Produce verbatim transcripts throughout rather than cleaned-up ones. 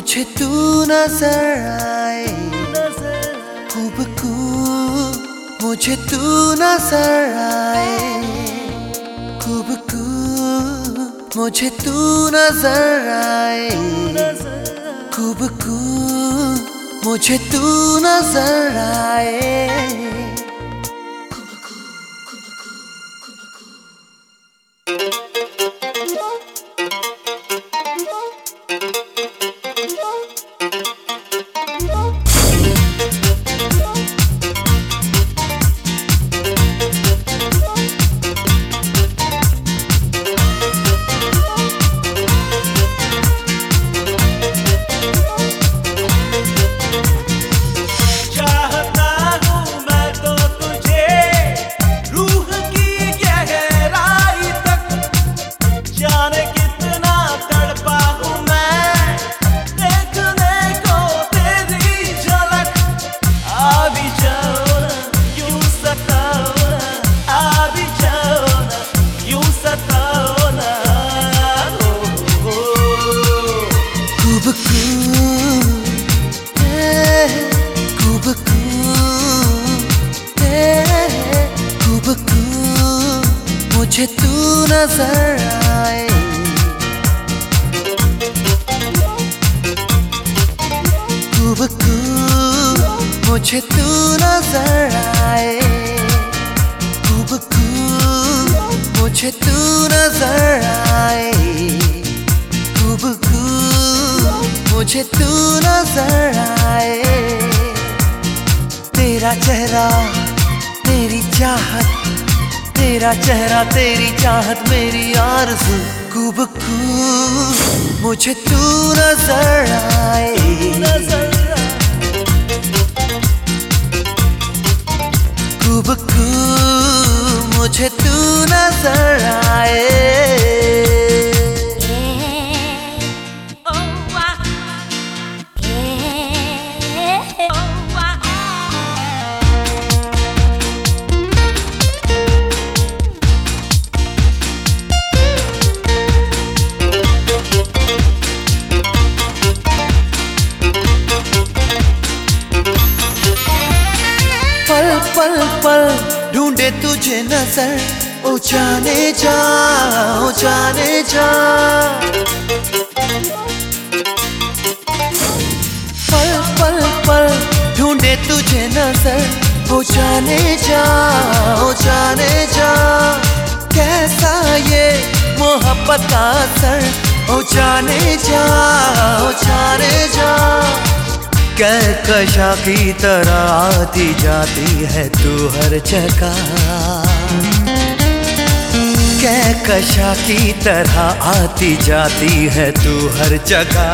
मुझे तू नजर आए, खूब खूब मुझे तू नजर आए, खूब खूब मुझे तू नजर आए, खूब खूब मुझे तू नजर आए। मुझे तू नजर आए, खूब खूब मुझे तू नजर आए, खूब खूब मुझे तू नजर आए, खूब खूब मुझे तू नजर आए। तेरा चेहरा तेरी चाहत, तेरा चेहरा तेरी चाहत मेरी आरज़ू, खूब खूब मुझे तू नजर आए, खूब खूब मुझे तू नजर आए। पल पल पल ढूंढे तुझे नजर, ओ जाने जा, ओ जाने जा। पल पल पल ढूंढे तुझे नजर, ओ जाने जा, ओ जाने जा। कैसा ये मोहब्बत का असर, ओ जाने जा, ओ जाने जा। कहकशा की तरह आती जाती है तू हर जगह, कहकशा की तरह आती जाती है तू हर जगह।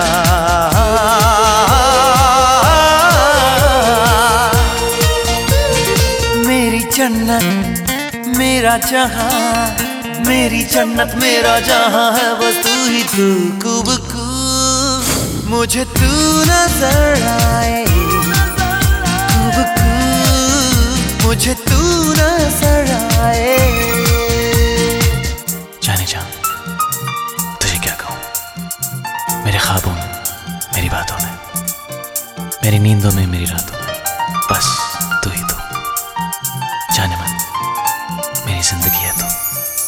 मेरी जन्नत मेरा जहां, मेरी जन्नत मेरा जहां है बस तू ही तू, खूब खूब मुझे तू नजर आए, खूब खूब मुझे तू नजर आए। जाने जा तुझे क्या कहूँ, मेरे ख्वाबों में, मेरी बातों में, मेरी नींदों में, मेरी रातों में, बस तू ही तू। जाने मन मेरी जिंदगी है तू।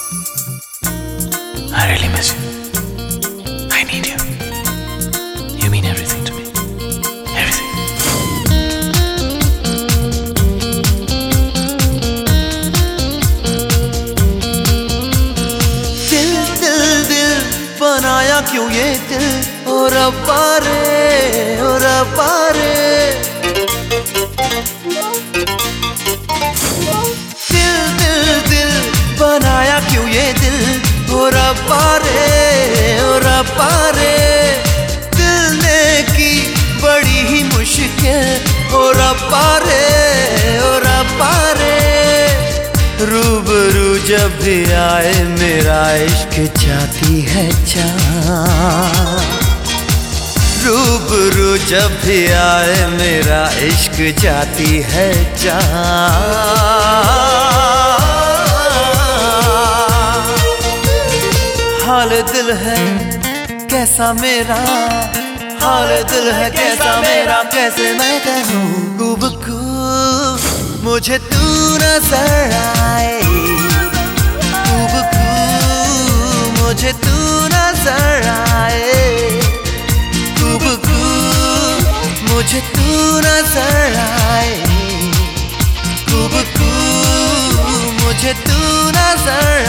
I really miss you. I need you. You mean everything to me. Everything. दिल दिल दिल बनाया क्यों ये दिल, ओ रब्बा रे, ओ रब्बा रे। दिल दिल दिल बनाया क्यों ये दिल, ओ रब्बा रे, ओ रब्बा रे। दिल ने की बड़ी ही मुश्किल, ओ रब्बा रे, ओ रब्बा रे। रूबरू जब भी आए मेरा इश्क जाती है जान, रूबरू जब भी आए मेरा इश्क जाती है जान। हाल दिल है कैसा मेरा, हाल दिल है कैसा मेरा कैसे मैं कहूँ। गुबगू मुझे तू नजर आए, गुबगू मुझे तू नजर आए, गुबगू मुझे तू नजर आए, गुबगू मुझे तू नजर